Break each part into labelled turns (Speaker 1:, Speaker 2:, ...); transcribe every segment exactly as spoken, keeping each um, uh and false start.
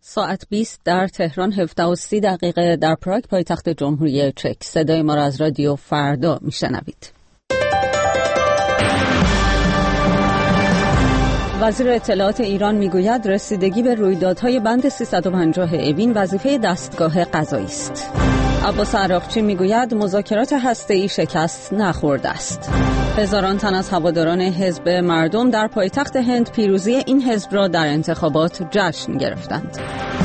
Speaker 1: ساعت بیست در تهران، هفده و سی دقیقه در پراگ پایتخت جمهوری چک. صدای ما را از رادیو فردا میشنوید. وزیر اطلاعات ایران میگوید رسیدگی به رویدادهای بند سیصد و پنجاه اوین وظیفه دستگاه قضایی است. عباس عراقچی میگوید مذاکرات هسته‌ای شکست نخورده است. هزاران تن از هواداران حزب مردم در پایتخت هند پیروزی این حزب را در انتخابات جشن گرفتند.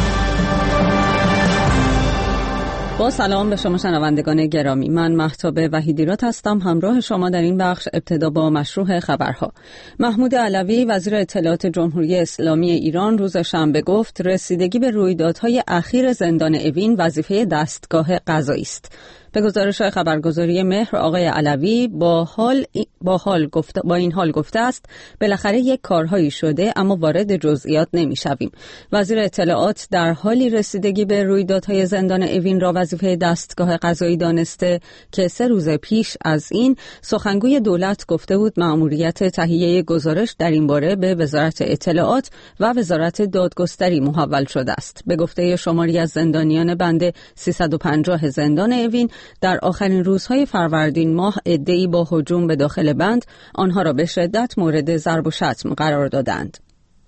Speaker 1: با سلام به شما شنوندگان گرامی، من مهتاب وحیدیرات هستم. همراه شما در این بخش ابتدا با مشروع خبرها. محمود علوی وزیر اطلاعات جمهوری اسلامی ایران روز شنبه گفت رسیدگی به رویدادهای اخیر زندان اوین وظیفه دستگاه قضایی است. به گزارش خبرگزاری مهر آقای علوی با حال با حال گفته با این حال گفته است بالاخره یک کارهایی شده اما وارد جزئیات نمی‌شویم. وزیر اطلاعات در حالی رسیدگی به رویدادهای زندان اوین را وظیفه دستگاه قضایی دانسته که سه روز پیش از این سخنگوی دولت گفته بود مأموریت تهیه گزارش در این باره به وزارت اطلاعات و وزارت دادگستری محول شده است. به گفته شماری از زندانیان بند سیصد و پنجاه زندان اوین در آخرین روزهای فروردین ماه عده‌ای با هجوم به داخل بند آنها را به شدت مورد ضرب و شتم قرار دادند.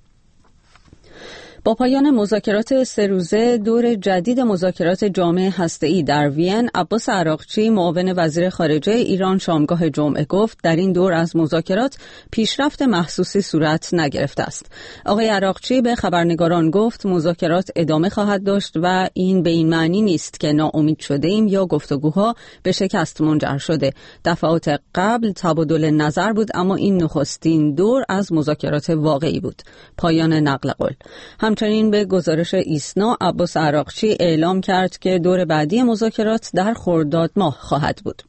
Speaker 1: با پایان مذاکرات سه روزه دور جدید مذاکرات جامع هسته‌ای در وین، عباس عراقچی معاون وزیر خارجه ایران شامگاه جمعه گفت در این دور از مذاکرات پیشرفت محسوسی صورت نگرفته است. آقای عراقچی به خبرنگاران گفت مذاکرات ادامه خواهد داشت و این به این معنی نیست که ناامید شده ایم یا گفتگوها به شکست منجر شده. دفعات قبل تبادل نظر بود اما این نخستین دور از مذاکرات واقعی بود. پایان نقل قول. همچنین به گزارش ایسنا عباس عراقچی اعلام کرد که دور بعدی مذاکرات در خرداد ماه خواهد بود.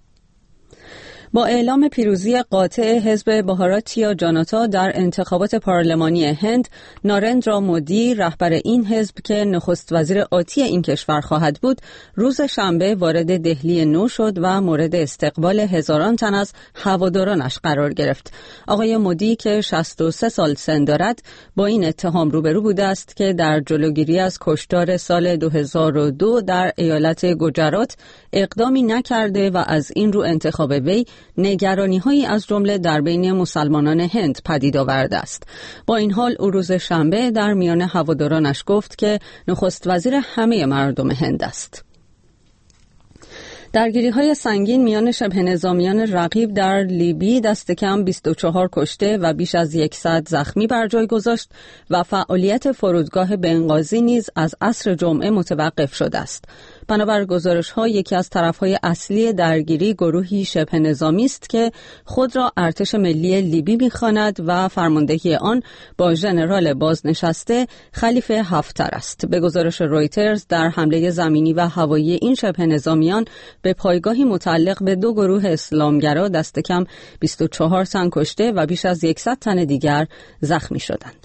Speaker 1: با اعلام پیروزی قاطع حزب بهاراتیا جاناتا در انتخابات پارلمانی هند، نارندرا مودی رهبر این حزب که نخست وزیر آتی این کشور خواهد بود، روز شنبه وارد دهلی نو شد و مورد استقبال هزاران تن از هوادارانش قرار گرفت. آقای مودی که شصت و سه سال سن دارد با این اتهام روبرو بوده است که در جلوگیری از کشتار سال دو هزار و دو در ایالت گوجرات اقدامی نکرده و از این رو انتخاب وی نگرانی‌هایی از جمله در بین مسلمانان هند پدید آورده است. با این حال او روز شنبه در میان هوادارانش گفت که نخست وزیر همه مردم هند است. درگیری‌های سنگین میان شبه نظامیان رقیب در لیبی دست کم بیست و چهار کشته و بیش از صد زخمی بر جای گذاشت و فعالیت فرودگاه بنغازی نیز از عصر جمعه متوقف شده است. بنابر گزارش‌ها یکی از طرف‌های اصلی درگیری گروهی شبه نظامی است که خود را ارتش ملی لیبی می‌خواند و فرماندهی آن با ژنرال بازنشسته خلیفه حفتر است. به گزارش رویترز در حمله زمینی و هوایی این شبه نظامیان به پایگاهی متعلق به دو گروه اسلامگرا دست کم بیست و چهار تن کشته و بیش از صد تن دیگر زخمی شدند.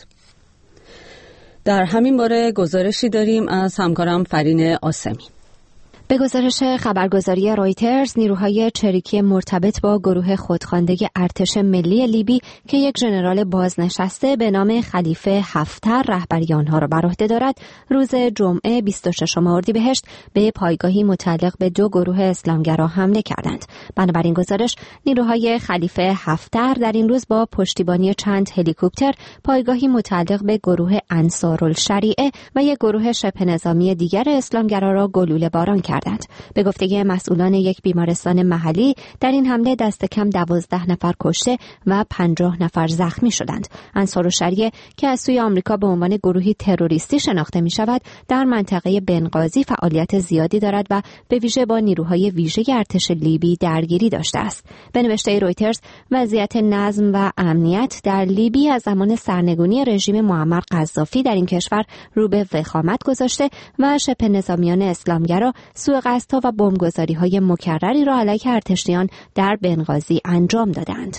Speaker 1: در همین باره گزارشی داریم از همکارم فرین آسمی.
Speaker 2: به گزارش خبرگزاری رویترز، نیروهای چریکی مرتبط با گروه خودخوانده ارتش ملی لیبی که یک ژنرال بازنشسته به نام خلیفه حفتر رهبری آنها را بر عهده دارد، روز جمعه بیست و ششم اردیبهشت به پایگاهی متعلق به دو گروه اسلامگرا حمله کردند. بنابراین گزارش، نیروهای خلیفه حفتر در این روز با پشتیبانی چند هلیکوپتر پایگاهی متعلق به گروه انصارالشریعه و یک گروه شبه نظامی دیگر اسلامگرا را گلوله باران کردند. به گفته مسئولان یک بیمارستان محلی، در این حمله دست کم دوازده نفر کشته و پنجاه نفر زخمی شدند. انصارالشریعه که از سوی آمریکا به عنوان گروهی تروریستی شناخته می شود، در منطقه بنغازی فعالیت زیادی دارد و به ویژه با نیروهای ویژه ارتش لیبی درگیری داشته است. به نوشته رویترز، وضعیت نظم و امنیت در لیبی از زمان سرنگونی رژیم معمر قذافی در این کشور رو به وخامت گذاشته و شبه نظامیان اسلامگرا سوء قصدها و بمبگذاری‌های مکرری را علیه ارتشیان در بنغازی انجام دادند.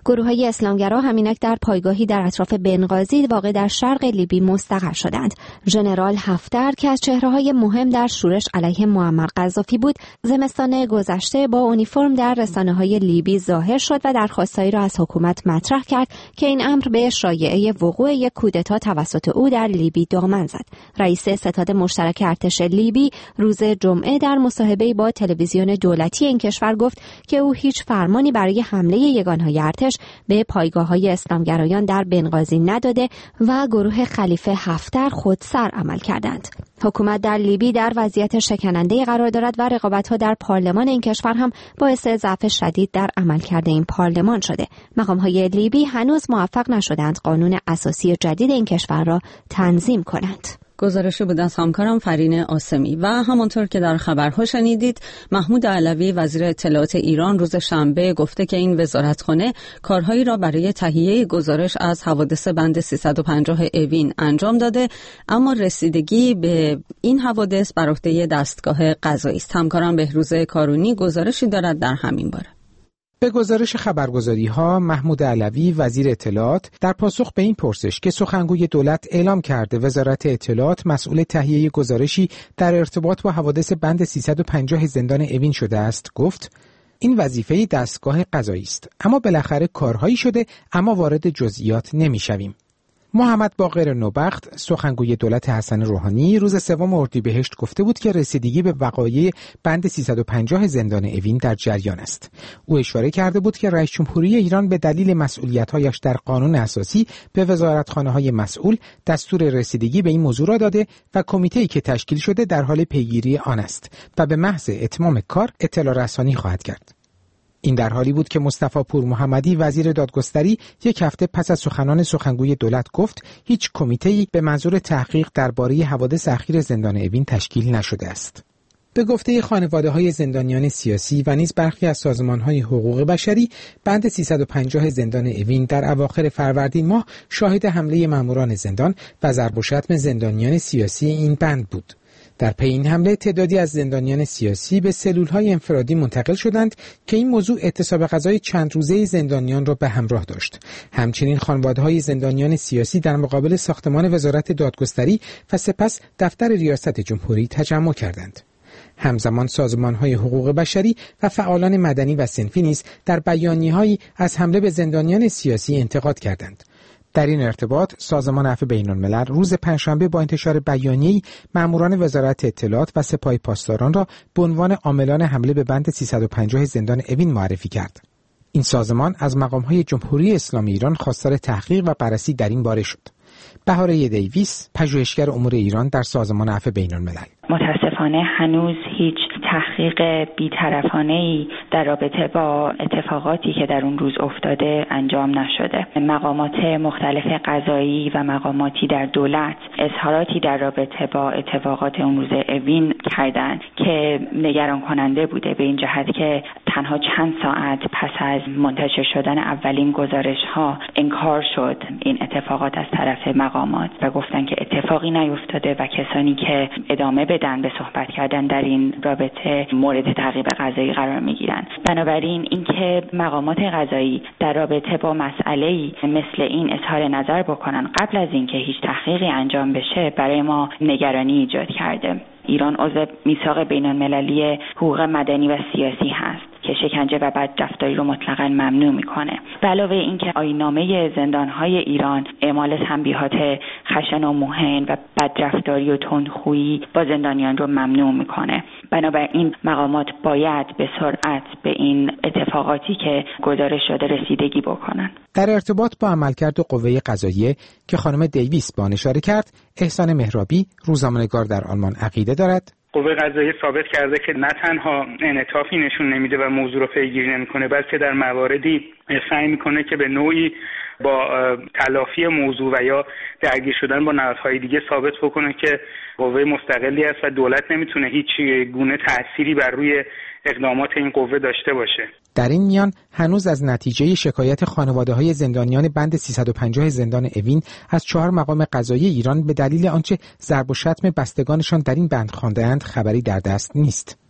Speaker 2: گروه‌های اسلامگرا همینک در پایگاهی در اطراف بنغازی واقع در شرق لیبی مستقر شدند. ژنرال حفتر که از چهره‌های مهم در شورش علیه معمر قذافی بود، زمستان گذشته با اونیفرم در رسانه‌های لیبی ظاهر شد و درخواستایی را از حکومت مطرح کرد که این امر به شایعه وقوع یک کودتا توسط او در لیبی دامن زد. رئیس ستاد مشترک ارتش لیبی روز جمعه در مصاحبه‌ای با تلویزیون دولتی این کشور گفت که او هیچ فرمانی برای حمله یگانهای ارتش به پایگاه‌های اسلامگرایان در بنغازی نداده و گروه خلیفه حفتر خودسر عمل کردند. حکومت در لیبی در وضعیت شکننده قرار دارد و رقابت‌ها در پارلمان این کشور هم باعث ضعف شدید در عملکرد این پارلمان شده. مقام‌های لیبی هنوز موفق نشدند قانون اساسی جدید این کشور را تنظیم کنند.
Speaker 1: گزارشی بود از همکارم فرین آسمی. و همانطور که در خبرها شنیدید، محمود علوی وزیر اطلاعات ایران روز شنبه گفته که این وزارتخانه کارهایی را برای تهیه گزارش از حوادث بند سیصد و پنجاه اوین انجام داده، اما رسیدگی به این حوادث بر عهده دستگاه قضایی است. همکارم بهروز کارونی گزارشی دارد در همین باره.
Speaker 3: به گزارش خبرگزاری‌ها، محمود علوی وزیر اطلاعات در پاسخ به این پرسش که سخنگوی دولت اعلام کرده وزارت اطلاعات مسئول تهیه گزارشی در ارتباط با حوادث بند سیصد و پنجاه زندان اوین شده است، گفت این وظیفه دستگاه قضایی است، اما بالاخره کارهایی شده، اما وارد جزئیات نمی‌شویم. محمد باقر نوبخت سخنگوی دولت حسن روحانی روز سوم اردیبهشت گفته بود که رسیدگی به وقایع بند سیصد و پنجاه زندان اوین در جریان است. او اشاره کرده بود که رئیس جمهوری ایران به دلیل مسئولیت‌هایش در قانون اساسی به وزارتخانه‌های مسئول دستور رسیدگی به این موضوع را داده و کمیته‌ای که تشکیل شده در حال پیگیری آن است و به محض اتمام کار اطلاع رسانی خواهد کرد. این در حالی بود که مصطفی پور محمدی وزیر دادگستری یک هفته پس از سخنان سخنگوی دولت گفت هیچ کمیته‌ای به منظور تحقیق درباره حوادث اخیر زندان اوین تشکیل نشده است. به گفته خانواده‌های زندانیان سیاسی و نیز برخی از سازمان‌های حقوق بشری، بند سیصد و پنجاه زندان اوین در اواخر فروردین ماه شاهد حمله ماموران زندان و ضرب و شتم زندانیان سیاسی این بند بود. در پی این حمله تعدادی از زندانیان سیاسی به سلول‌های انفرادی منتقل شدند که این موضوع اعتصاب غذای چند روزه زندانیان را به همراه داشت. همچنین خانواده‌های زندانیان سیاسی در مقابل ساختمان وزارت دادگستری و سپس دفتر ریاست جمهوری تجمع کردند. همزمان سازمان‌های حقوق بشری و فعالان مدنی و صنفی نیز در بیانیه‌هایی از حمله به زندانیان سیاسی انتقاد کردند. در این ارتباط سازمان عفو بین‌الملل روز پنجشنبه با انتشار بیانیه‌ای ماموران وزارت اطلاعات و سپاه پاسداران را به عنوان عاملان حمله به بند سیصد و پنجاه زندان اوین معرفی کرد. این سازمان از مقام‌های جمهوری اسلامی ایران خواستار تحقیق و بررسی در این باره شد. بهاره دیویس، پژوهشگر امور ایران در سازمان عفو بین‌الملل:
Speaker 4: متاسفانه هنوز هیچ تحقیق بی‌طرفانه‌ای در رابطه با اتفاقاتی که در اون روز افتاده انجام نشده. مقامات مختلف قضایی و مقاماتی در دولت اظهاراتی در رابطه با اتفاقات اون روز اوین کردند که نگران کننده بوده، به این جهت که تنها چند ساعت پس از منتشر شدن اولین گزارش‌ها انکار شد این اتفاقات از طرف مقامات و گفتن که اتفاقی نیفتاده و کسانی که ادامه بدن به صحبت کردن در این رابطه مورد تعقیب قضایی قرار میگیرن. بنابراین اینکه مقامات قضایی در رابطه با مسئله‌ای مثل این اظهار نظر بکنن قبل از اینکه هیچ تحقیقی انجام بشه برای ما نگرانی ایجاد کرده. ایران عضو میثاق بین‌المللی حقوق مدنی و سیاسی هست که شکنجه و بدرفتاری رو مطلقاً ممنوع میکنه. به علاوه اینکه آیین‌نامه زندان‌های ایران اعمال تنبیهات خشن و مهین و بدرفتاری و تندخویی با زندانیان رو ممنوع میکنه. بنابراین مقامات باید به سرعت به این اتفاقاتی که گزارش شده رسیدگی بکنن.
Speaker 3: در ارتباط با عملکرد قوه قضاییه که خانم دیویس با آن اشاره کرد، احسان مهرابی، روزنامه‌نگار در آلمان، عقیده دارد
Speaker 5: قوه قضاییه ثابت کرده که نه تنها انعطافی نشون نمیده و موضوع رو پیگیری نمیکنه، بلکه در مواردی سعی میکنه که به نوعی با تلافی موضوع و یا درگیر شدن با نهادهای دیگه ثابت بکنه که قوه مستقلی است و دولت نمیتونه هیچ گونه تأثیری بر روی اقدامات این قوه داشته باشه.
Speaker 3: در این میان هنوز از نتیجه شکایت خانواده‌های زندانیان بند سیصد و پنجاه زندان اوین از چهار مقام قضایی ایران به دلیل آنچه ضرب و شتم بستگانشان در این بند خوانده‌اند خبری در دست نیست.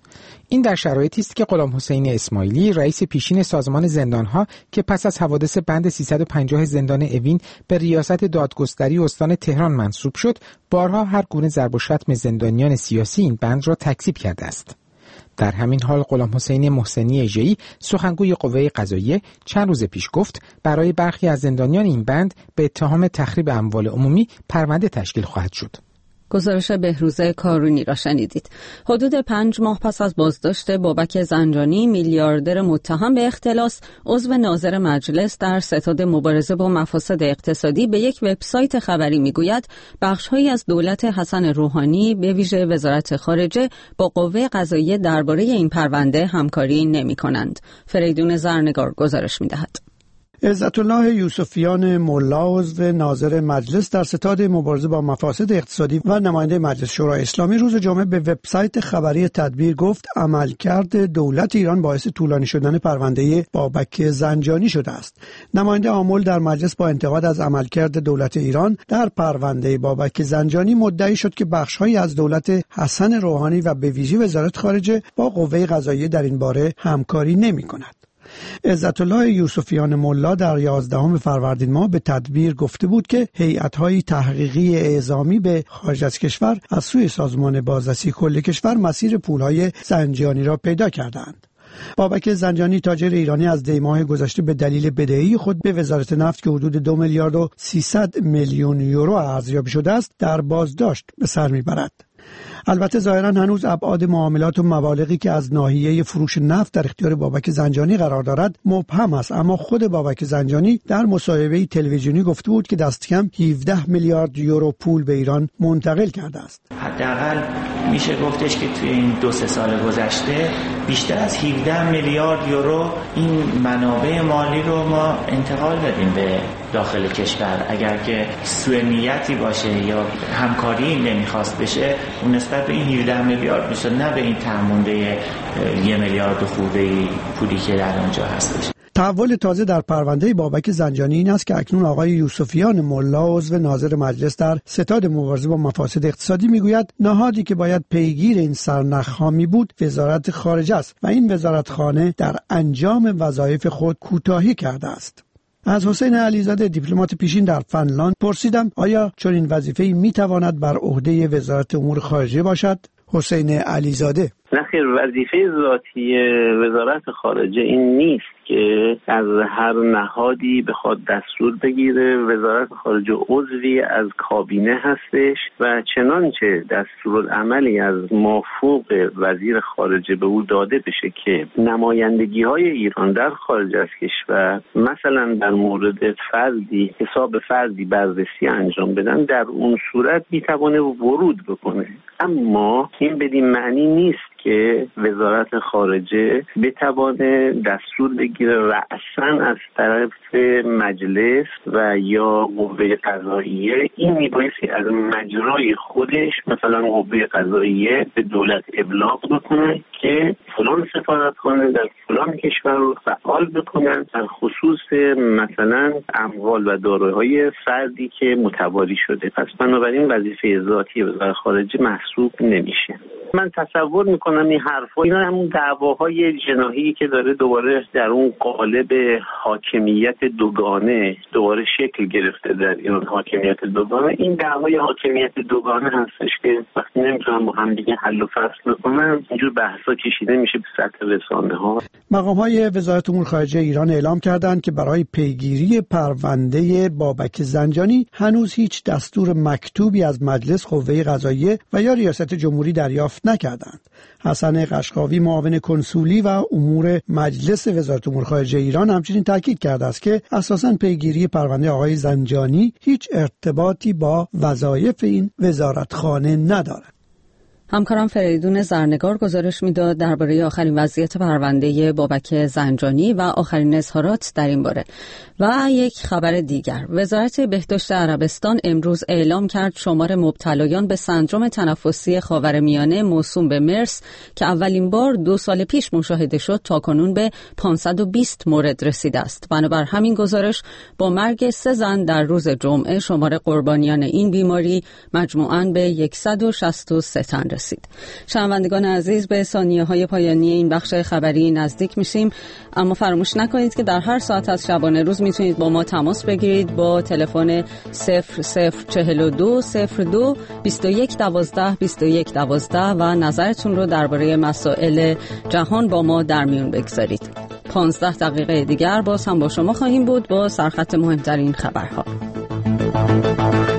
Speaker 3: این در شرایطی است که غلام حسین اسماعیلی رئیس پیشین سازمان زندانها که پس از حوادث بند سیصد و پنجاه زندان اوین به ریاست دادگستری استان تهران منصوب شد، بارها هر گونه ضرب و شتم زندانیان سیاسی این بند را تکذیب کرده است. در همین حال غلام حسین محسنی اژه‌ای سخنگوی قوه قضاییه چند روز پیش گفت برای برخی از زندانیان این بند به اتهام تخریب اموال عمومی پرونده تشکیل خواهد شد.
Speaker 1: گزارش بهروز کارونی را شنیدید. حدود پنج ماه پس از بازداشت بابک زنجانی، میلیاردر متهم به اختلاس، عضو ناظر مجلس در ستاد مبارزه با مفاسد اقتصادی به یک وبسایت خبری میگوید بخش‌هایی از دولت حسن روحانی به ویژه وزارت خارجه با قوه قضاییه درباره این پرونده همکاری نمی‌کنند. فریدون زرنگار گزارش می‌دهد.
Speaker 6: عزتالله یوسفیان ملا عضو ناظر مجلس در ستاد مبارزه با مفاسد اقتصادی و نماینده مجلس شورای اسلامی روز جمعه به وبسایت خبری تدبیر گفت عملکرد دولت ایران باعث طولانی شدن پرونده بابک زنجانی شده است. نماینده آمل در مجلس با انتقاد از عملکرد دولت ایران در پرونده بابک زنجانی مدعی شد که بخش‌هایی از دولت حسن روحانی و به ویژه وزارت خارجه با قوه قضاییه در این باره همکاری نمی‌کند. عزتالله یوسفیان ملا در یازدهم فروردین ماه به تدبیر گفته بود که هیئت‌های تحقیقی اعزامی به خارج از کشور از سوی سازمان بازرسی کل کشور مسیر پول‌های زنجانی را پیدا کردند. بابک زنجانی تاجر ایرانی از دی ماه گذشته به دلیل بدهی خود به وزارت نفت که حدود دو میلیارد و سیصد میلیون یورو ارزیابی شده است در بازداشت به سر میبرد. البته ظاهرا هنوز ابعاد معاملات و مبالغی که از ناحیه فروش نفت در اختیار بابک زنجانی قرار دارد مبهم است، اما خود بابک زنجانی در مصاحبه تلویزیونی گفته بود که دست کم هفده میلیارد یورو پول به ایران منتقل کرده است.
Speaker 7: حداقل میشه گفتش که توی این دو سه سال گذشته بیشتر از هفده میلیارد یورو این منابع مالی رو ما انتقال دادیم به داخل کشور. اگر که سوء نیتی باشه یا همکاری نمیخواست بشه، اون نسبت به این هفده میلیارد میشه، نه به این تامونده یه میلیارد خورده پولی که در اونجا هستش.
Speaker 6: تحول تازه در پرونده بابک زنجانی این است که اکنون آقای یوسفیان ملا عضو ناظر مجلس در ستاد مبارزه با مفاسد اقتصادی میگوید نهادی که باید پیگیر این سرنخ‌ها می بود وزارت خارجه است و این وزارتخانه در انجام وظایف خود کوتاهی کرده است. از حسین علیزاده دیپلمات پیشین در فنلاند پرسیدم آیا چنین وظیفه‌ای میتواند بر عهده وزارت امور خارجه باشد؟ حسین علیزاده:
Speaker 8: نخیر، وظیفه ذاتی وزارت خارجه این نیست که از هر نهادی بخواد دستور بگیره. وزارت خارجه عضوی از کابینه هستش و چنانچه دستورالعملی از مافوق وزیر خارجه به او داده بشه که نمایندگی های ایران در خارج از کشور مثلا در مورد فردی حساب فردی بررسی انجام بدن، در اون صورت میتوانه ورود بکنه. اما این بدین معنی نیست که وزارت خارجه بتوانه دستور بگیره رأساً از طرف مجلس و یا قوه قضاییه. این میبایستی از مجرای خودش مثلا قوه قضاییه به دولت ابلاغ بکنه که فلان سفارتخانه در فلان کشور رو فعال بکنن در خصوص مثلا اموال و دارایی‌های فردی که متواری شده. پس بنابراین وظیفه ذاتی وزارت خارجه محسوب نمیشه. من تصور میکنم این حرفا اینا همون دعواهای جناحی که داره دوباره در اون قالب حاکمیت دوگانه دوباره شکل گرفته در ایران. حاکمیت دوگانه این دعوای حاکمیت دوگانه هستش که وقتی نمیتونن با هم دیگه حل و فصل بکنن اینجور بحثا کشیده میشه به سطح رسانه‌ها.
Speaker 6: مقام‌های وزارت امور خارجه ایران اعلام کردند که برای پیگیری پرونده بابک زنجانی هنوز هیچ دستور مکتوبی از مجلس، قوه قضاییه و یا ریاست جمهوری دریافت نکردند. حسن قشقاوی معاون کنسولی و امور مجلس وزارت امور خارجه ایران همچنین تاکید کرده است که اساساً پیگیری پرونده آقای زنجانی هیچ ارتباطی با وظایف این وزارتخانه ندارد.
Speaker 1: همکارم فریدون زرنگار گزارش میداد درباره آخرین وضعیت پرونده بابک زنجانی و آخرین اظهارات در این باره. و یک خبر دیگر، وزارت بهداشت عربستان امروز اعلام کرد شمار مبتلایان به سندرم تنفسی خاورمیانه موسوم به مرس که اولین بار دو سال پیش مشاهده شد تاکنون به پانصد و بیست مورد رسیده است. بنابر همین گزارش با مرگ سه زن در روز جمعه شمار قربانیان این بیماری مجموعاً به صد و شصت و سه تن رسید. شنوندگان عزیز، به ثانیه‌های پایانی این بخش خبری نزدیک میشیم، اما فراموش نکنید که در هر ساعت از شبانه روز میتونید با ما تماس بگیرید با تلفن صفر صفر چهل و دو صفر دو بیست و یک دوازده بیست و یک دوازده و نظرتون رو درباره مسائل جهان با ما در میون بگذارید. پانزده دقیقه دیگر باز هم با شما خواهیم بود با سرخط مهمترین خبرها.